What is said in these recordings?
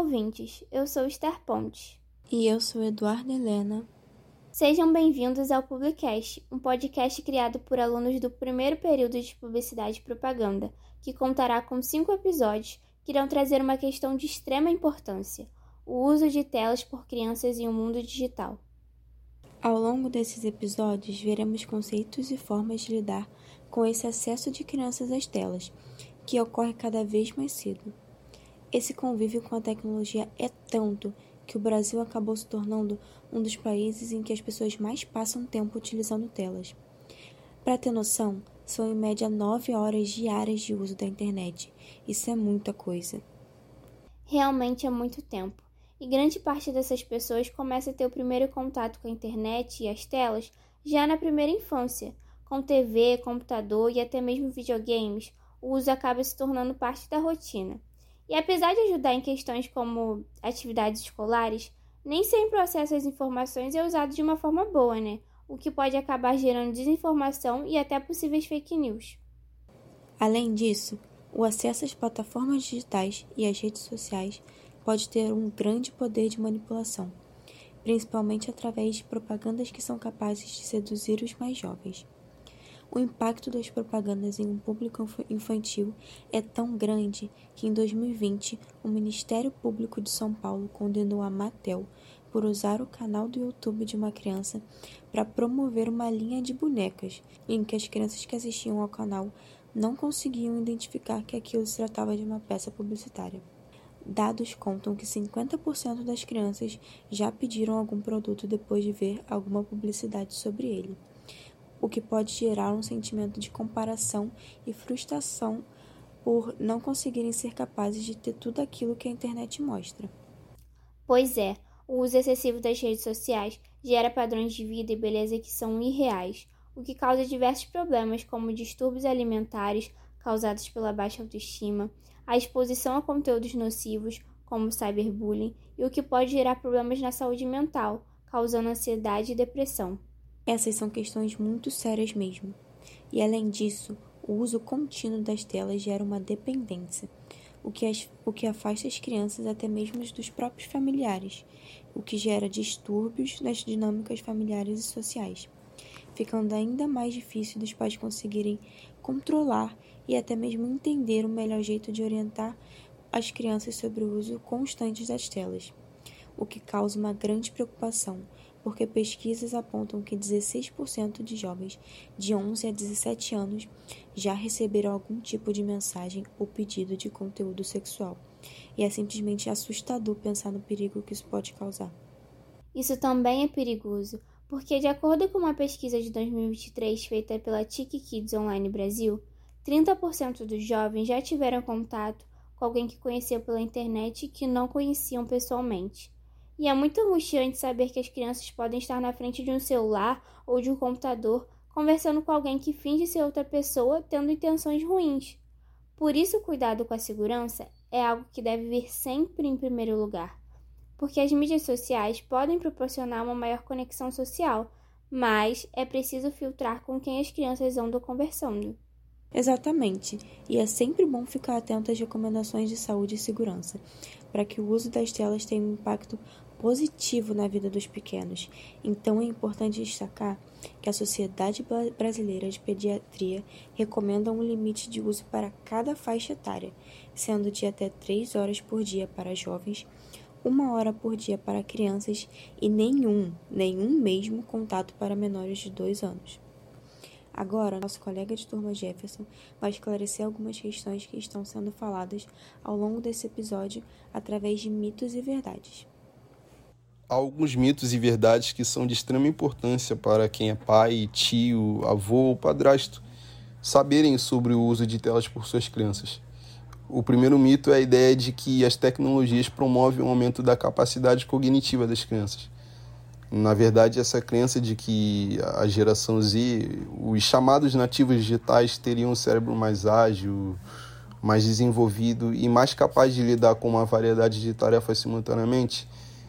ouvintes, eu sou Esther Pontes. E eu sou Eduardo Helena. Sejam bem-vindos ao Publicast, um podcast criado por alunos do primeiro período de Publicidade e Propaganda, que contará com 5 episódios que irão trazer uma questão de extrema importância, o uso de telas por crianças em um mundo digital. Ao longo desses episódios, veremos conceitos e formas de lidar com esse acesso de crianças às telas, que ocorre cada vez mais cedo. Esse convívio com a tecnologia é tanto que o Brasil acabou se tornando um dos países em que as pessoas mais passam tempo utilizando telas. Para ter noção, são em média 9 horas diárias de uso da internet. Isso é muita coisa. Realmente é muito tempo, e grande parte dessas pessoas começa a ter o primeiro contato com a internet e as telas já na primeira infância. Com TV, computador e até mesmo videogames, o uso acaba se tornando parte da rotina. E apesar de ajudar em questões como atividades escolares, nem sempre o acesso às informações é usado de uma forma boa, né? O que pode acabar gerando desinformação e até possíveis fake news. Além disso, o acesso às plataformas digitais e às redes sociais pode ter um grande poder de manipulação, principalmente através de propagandas que são capazes de seduzir os mais jovens. O impacto das propagandas em um público infantil é tão grande que em 2020 o Ministério Público de São Paulo condenou a Mattel por usar o canal do YouTube de uma criança para promover uma linha de bonecas, em que as crianças que assistiam ao canal não conseguiam identificar que aquilo se tratava de uma peça publicitária. Dados contam que 50% das crianças já pediram algum produto depois de ver alguma publicidade sobre ele, o que pode gerar um sentimento de comparação e frustração por não conseguirem ser capazes de ter tudo aquilo que a internet mostra. Pois é, o uso excessivo das redes sociais gera padrões de vida e beleza que são irreais, o que causa diversos problemas como distúrbios alimentares causados pela baixa autoestima, a exposição a conteúdos nocivos como cyberbullying e o que pode gerar problemas na saúde mental, causando ansiedade e depressão. Essas são questões muito sérias mesmo. E além disso, o uso contínuo das telas gera uma dependência, o que afasta as crianças até mesmo dos próprios familiares, o que gera distúrbios nas dinâmicas familiares e sociais, ficando ainda mais difícil dos pais conseguirem controlar e até mesmo entender o melhor jeito de orientar as crianças sobre o uso constante das telas, o que causa uma grande preocupação, porque pesquisas apontam que 16% de jovens de 11 a 17 anos já receberam algum tipo de mensagem ou pedido de conteúdo sexual. E é simplesmente assustador pensar no perigo que isso pode causar. Isso também é perigoso, porque de acordo com uma pesquisa de 2023 feita pela TIC Kids Online Brasil, 30% dos jovens já tiveram contato com alguém que conheceu pela internet e que não conheciam pessoalmente. E é muito angustiante saber que as crianças podem estar na frente de um celular ou de um computador conversando com alguém que finge ser outra pessoa tendo intenções ruins. Por isso, o cuidado com a segurança é algo que deve vir sempre em primeiro lugar, porque as mídias sociais podem proporcionar uma maior conexão social, mas é preciso filtrar com quem as crianças andam conversando. Exatamente, e é sempre bom ficar atento às recomendações de saúde e segurança, para que o uso das telas tenha um impacto positivo na vida dos pequenos. Então é importante destacar que a Sociedade Brasileira de Pediatria recomenda um limite de uso para cada faixa etária, sendo de até 3 horas por dia para jovens, 1 hora por dia para crianças e nenhum mesmo contato para menores de 2 anos. Agora, nosso colega de turma Jefferson vai esclarecer algumas questões que estão sendo faladas ao longo desse episódio através de mitos e verdades. Há alguns mitos e verdades que são de extrema importância para quem é pai, tio, avô ou padrasto saberem sobre o uso de telas por suas crianças. O primeiro mito é a ideia de que as tecnologias promovem o aumento da capacidade cognitiva das crianças. Na verdade, essa crença de que a geração Z, os chamados nativos digitais, teriam um cérebro mais ágil, mais desenvolvido e mais capaz de lidar com uma variedade de tarefas simultaneamente,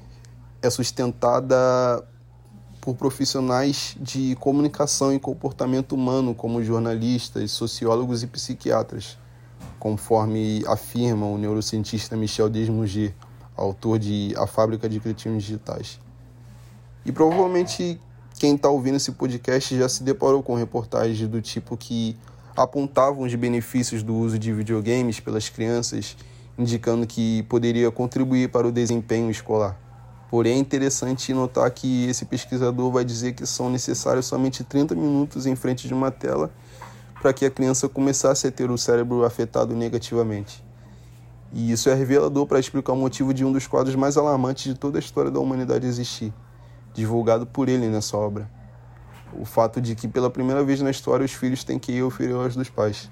é sustentada por profissionais de comunicação e comportamento humano, como jornalistas, sociólogos e psiquiatras, conforme afirma o neurocientista Michel Desmouget, autor de A Fábrica de Cretinos Digitais. E provavelmente quem está ouvindo esse podcast já se deparou com reportagens do tipo que apontavam os benefícios do uso de videogames pelas crianças, indicando que poderia contribuir para o desempenho escolar. Porém, é interessante notar que esse pesquisador vai dizer que são necessários somente 30 minutos em frente de uma tela para que a criança começasse a ter o cérebro afetado negativamente. E isso é revelador para explicar o motivo de um dos quadros mais alarmantes de toda a história da humanidade existir, divulgado por ele nessa obra. O fato de que, pela primeira vez na história, os filhos têm QI inferior aos dos pais.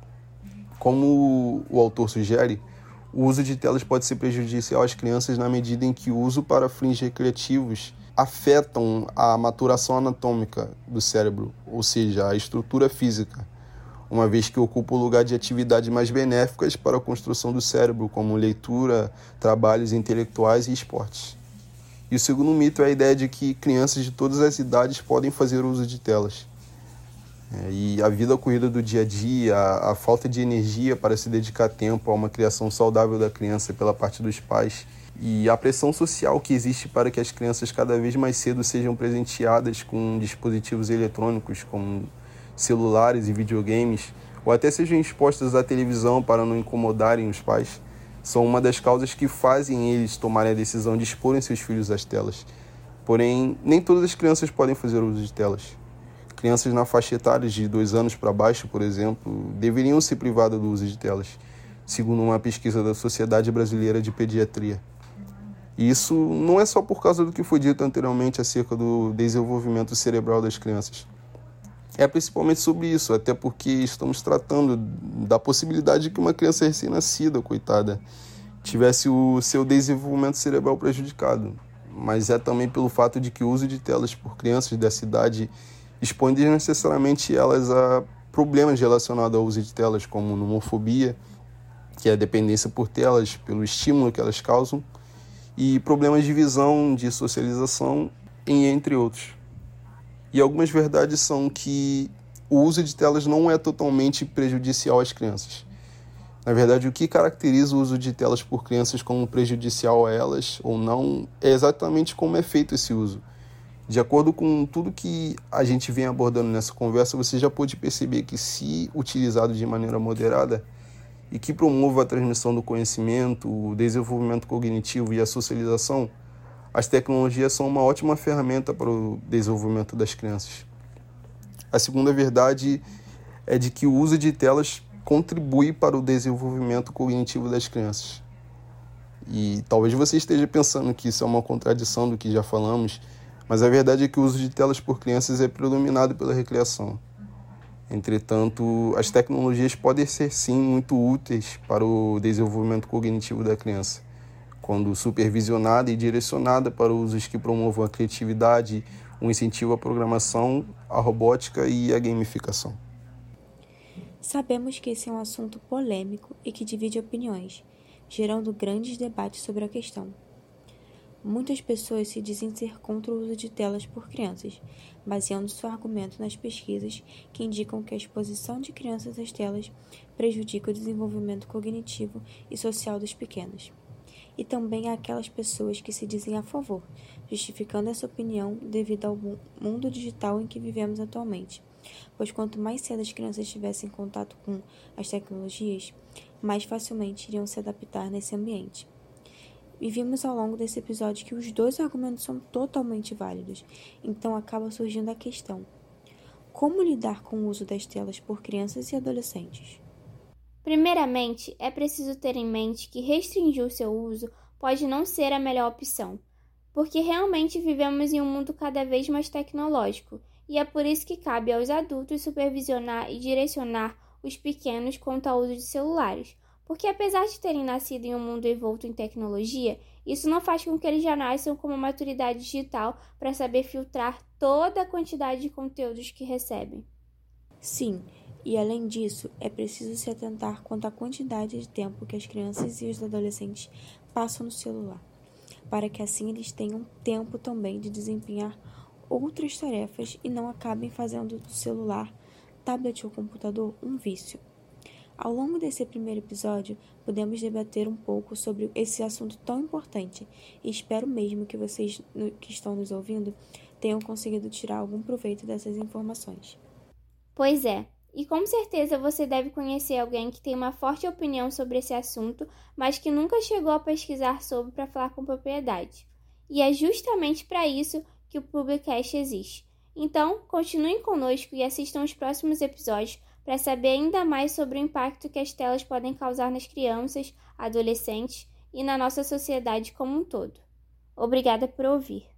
Como o autor sugere, o uso de telas pode ser prejudicial às crianças na medida em que o uso para fins recreativos afetam a maturação anatômica do cérebro, ou seja, a estrutura física, uma vez que ocupa o lugar de atividades mais benéficas para a construção do cérebro, como leitura, trabalhos intelectuais e esportes. E o segundo mito é a ideia de que crianças de todas as idades podem fazer uso de telas. E a vida corrida do dia a dia, a falta de energia para se dedicar tempo a uma criação saudável da criança pela parte dos pais e a pressão social que existe para que as crianças cada vez mais cedo sejam presenteadas com dispositivos eletrônicos como celulares e videogames, ou até sejam expostas à televisão para não incomodarem os pais, são uma das causas que fazem eles tomarem a decisão de exporem seus filhos às telas. Porém, nem todas as crianças podem fazer uso de telas. Crianças na faixa etária de 2 anos para baixo, por exemplo, deveriam ser privadas do uso de telas, segundo uma pesquisa da Sociedade Brasileira de Pediatria. E isso não é só por causa do que foi dito anteriormente acerca do desenvolvimento cerebral das crianças. É principalmente sobre isso, até porque estamos tratando da possibilidade de que uma criança recém-nascida, coitada, tivesse o seu desenvolvimento cerebral prejudicado. Mas é também pelo fato de que o uso de telas por crianças dessa idade expõe desnecessariamente elas a problemas relacionados ao uso de telas, como nomofobia, que é a dependência por telas, pelo estímulo que elas causam, e problemas de visão, de socialização, entre outros. E algumas verdades são que o uso de telas não é totalmente prejudicial às crianças. Na verdade, o que caracteriza o uso de telas por crianças como prejudicial a elas ou não é exatamente como é feito esse uso. De acordo com tudo que a gente vem abordando nessa conversa, você já pôde perceber que, se utilizado de maneira moderada e que promova a transmissão do conhecimento, o desenvolvimento cognitivo e a socialização, as tecnologias são uma ótima ferramenta para o desenvolvimento das crianças. A segunda verdade é de que o uso de telas contribui para o desenvolvimento cognitivo das crianças. E talvez você esteja pensando que isso é uma contradição do que já falamos, mas a verdade é que o uso de telas por crianças é predominado pela recreação. Entretanto, as tecnologias podem ser sim muito úteis para o desenvolvimento cognitivo da criança, quando supervisionada e direcionada para usos que promovam a criatividade, o incentivo à programação, à robótica e à gamificação. Sabemos que esse é um assunto polêmico e que divide opiniões, gerando grandes debates sobre a questão. Muitas pessoas se dizem ser contra o uso de telas por crianças, baseando seu argumento nas pesquisas que indicam que a exposição de crianças às telas prejudica o desenvolvimento cognitivo e social dos pequenos. E também há aquelas pessoas que se dizem a favor, justificando essa opinião devido ao mundo digital em que vivemos atualmente, pois quanto mais cedo as crianças tivessem contato com as tecnologias, mais facilmente iriam se adaptar nesse ambiente. E vimos ao longo desse episódio que os dois argumentos são totalmente válidos, então acaba surgindo a questão: como lidar com o uso das telas por crianças e adolescentes? Primeiramente, é preciso ter em mente que restringir o seu uso pode não ser a melhor opção, porque realmente vivemos em um mundo cada vez mais tecnológico, e é por isso que cabe aos adultos supervisionar e direcionar os pequenos quanto ao uso de celulares, porque apesar de terem nascido em um mundo envolto em tecnologia, isso não faz com que eles já nasçam com uma maturidade digital para saber filtrar toda a quantidade de conteúdos que recebem. Sim, e além disso, é preciso se atentar quanto à quantidade de tempo que as crianças e os adolescentes passam no celular, para que assim eles tenham tempo também de desempenhar outras tarefas e não acabem fazendo do celular, tablet ou computador um vício. Ao longo desse primeiro episódio, pudemos debater um pouco sobre esse assunto tão importante e espero mesmo que vocês que estão nos ouvindo tenham conseguido tirar algum proveito dessas informações. Pois é, e com certeza você deve conhecer alguém que tem uma forte opinião sobre esse assunto, mas que nunca chegou a pesquisar sobre para falar com propriedade. E é justamente para isso que o Publicast existe. Então, continuem conosco e assistam os próximos episódios para saber ainda mais sobre o impacto que as telas podem causar nas crianças, adolescentes e na nossa sociedade como um todo. Obrigada por ouvir.